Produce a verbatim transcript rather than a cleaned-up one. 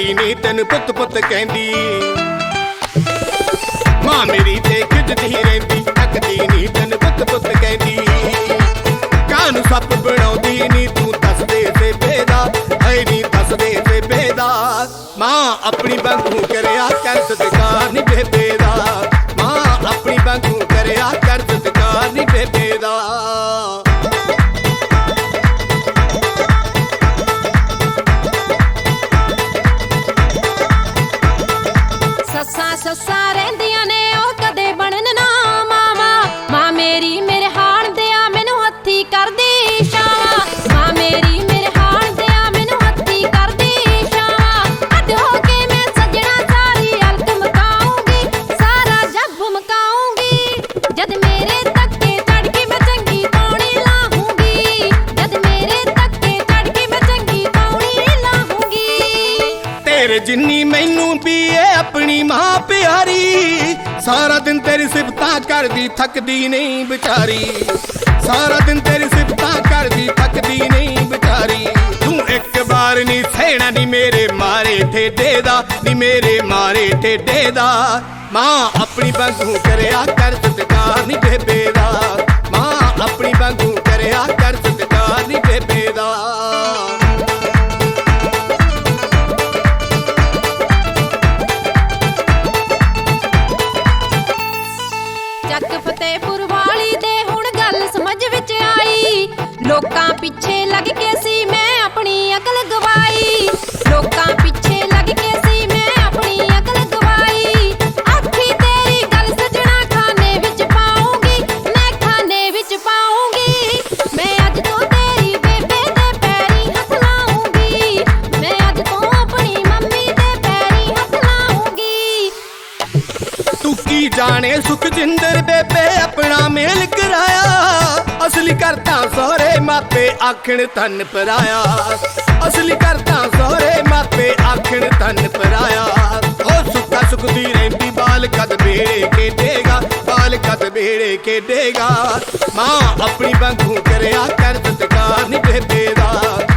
ਤੱਕਦੀ ਨੀ ਤੈਨੂੰ ਪੁੱਤ ਪੁੱਤ ਕਹਿੰਦੀ। ਮਾਂ ਮੇਰੀ ਤੇ ਖਿੱਚਦੀ ਰਹਿੰਦੀ, ਤੱਕਦੀ ਨੀ ਤੈਨੂੰ ਪੁੱਤ ਪੁੱਤ ਕਹਿੰਦੀ। ਕਾਹਨੂੰ ਸੱਪ ਬਣਾਉਂਦੀ ਨੀ ਤੂੰ ਦੱਸ ਦੇ ਬੇਬੇ ਦਾ, ਹੈ ਨੀ ਦੱਸ ਦੇ ਬੇਬੇ ਦਾ। ਮਾਂ ਆਪਣੀ ਵਾਂਗੂ ਕਰਿਆ ਕਰ ਸਤਿਕਾਰ ਨੀ ਬੇਬੇ ਦਾ, ਮਾਂ ਆਪਣੀ ਵਾਂਗੂ ਕਰਿਆ ਕਰ ਸਤਿਕਾਰ ਨੀ ਬੇਬੇ ਦਾ। ਸੱਸਾਂ ਸੱਸਾਂ ਰਹਿੰਦੀਆਂ ਨੇ ਉਹ ਕਦੇ ਬਣਨ ਨਾ ਮਾਵਾ। ਮਾਂ ਮੇਰੀ ਮੇਰੇ ਹਾਣ ਦਿਆ ਮੈਨੂੰ ਹੱਥੀ ਕਰਦੀ ਛਾਵਾਂ, ਮਾਂ ਮੇਰੀ ਮੇਰੇ ਹਾਣ ਦਿਆ ਮੈਨੂੰ ਹੱਥੀ ਕਰਦੀ ਛਾਵਾਂ। ਅੱਡ ਹੋ ਕੇ ਮੈਂ ਸੱਜਣਾ ਸਾਰੀ ਅਲਕ ਮਕਾਉਂਗੀ, ਸਾਰਾ ਜੱਗ ਮਕਾਉਂਗੀ। ਜਦ ਮੇਰੇ ਧੱਕੇ ਚੜ ਕੇ ਮੈਂ ਚੰਗੀ ਤੌਣੀ ਲਾਹੂੰਗੀ, ਜਦ ਮੇਰੇ ਧੱਕੇ ਚੜ ਕੇ ਮੈਂ ਚੰਗੀ ਤੌਣੀ ਲਾਹੂੰਗੀ। ਤੇਰੇ ਜਿੰਨੀ ਮੈਨੂੰ ਵੀ ਏ ਆਪਣੀ ਮਾਂ ਪਿਆਰੀ, ਸਾਰਾ ਦਿਨ ਤੇਰੀ ਸਿਫਤਾਂ ਕਰਦੀ ਥੱਕਦੀ ਨਹੀਂ ਵਿਚਾਰੀ, ਸਾਰਾ ਦਿਨ ਤੇਰੀ ਸਿਫਤਾਂ ਕਰਦੀ ਥੱਕਦੀ ਨਹੀਂ ਵਿਚਾਰੀ। ਤੂੰ ਇੱਕ ਵਾਰ ਨੀ ਸਹਿਣਾ ਨੀ ਮੇਰੇ ਮਾਰੇ ਠੇਡੇ ਦਾ, ਨੀ ਮੇਰੇ ਮਾਰੇ ਠੇਡੇ ਦਾ। ਮਾਂ ਆਪਣੀ ਵਾਂਗੂ ਕਰਿਆ ਕਰ ਸਤਿਕਾਰ ਨੀ ਬੇਬੇ ਦਾ, ਮਾਂ ਆਪਣੀ ਵਾਂਗੂ ਕਰਿਆ ਕਰ ਸਤਿਕਾਰ ਨੀ ਬੇਬੇ ਦਾ। ਚੱਕ ਫਤਿਹਪੁਰ ਵਾਲੀ ਦੇ ਹੁਣ ਗੱਲ ਸਮਝ ਵਿੱਚ ਆਈ, ਲੋਕਾਂ ਪਿੱਛੇ ਲੱਗ ਕੇ ਸੀ ਮੈਂ ਆਪਣੀ ਅਕਲ ਗਵਾਈ, ਲੋਕਾਂ ਪਿੱਛੇ ਲੱਗ ਕੇ ਸੀ ਮੈਂ ਆਪਣੀ ਅਕਲ ਗਵਾਈ। ਆਖੀ ਤੇਰੀ ਗੱਲ ਸਜਣਾ ਖਾਨੇ ਵਿੱਚ ਪਾਉਂਗੀ, ਮੈਂ ਖਾਨੇ ਵਿੱਚ ਪਾਉਂਗੀ। ਮੈਂ ਅੱਜ ਤੋਂ ਤੇਰੀ ਬੇਬੇ ਦੇ ਪੈਰੀਂ ਹੱਥ ਲਾਉਂਗੀ, ਮੈਂ ਅੱਜ ਤੋਂ ਆਪਣੀ ਮੰਮੀ ਦੇ ਪੈਰੀਂ ਹੱਥ ਲਾਉਂਗੀ। ਤੂੰ ਕੀ ਜਾਣੇ ਸੁਖਜਿੰਦਰ ਬੇਬੇ ਆਪਣਾ ਮੇਲ ਕਰਾਇਆ, ਅਸਲੀ ਕਰਤਾ ਸਹੁਰੇ ਮਾਪੇ ਆਖਣ ਧਨ ਪਰਾਇਆ, ਅਸਲੀ ਕਰਤਾ ਸਹੁਰੇ ਮਾਪੇ ਆਖਣ ਧਨ ਪਰਾਇਆ। ਉਹ ਸੁੱਕਾ ਸੁੱਕਦੀ ਰਹਿੰਦੀ ਬਾਲ ਕਦ ਬੇੜੇ ਖੇਡੇਗਾ, ਬਾਲ ਕਦ ਬੇੜੇ ਖੇਡੇਗਾ। ਮਾਂ ਆਪਣੀ ਵਾਂਗੂ ਕਰਿਆ ਕਰ ਸਤਿਕਾਰ ਨੀ ਬੇਬੇ ਦਾ,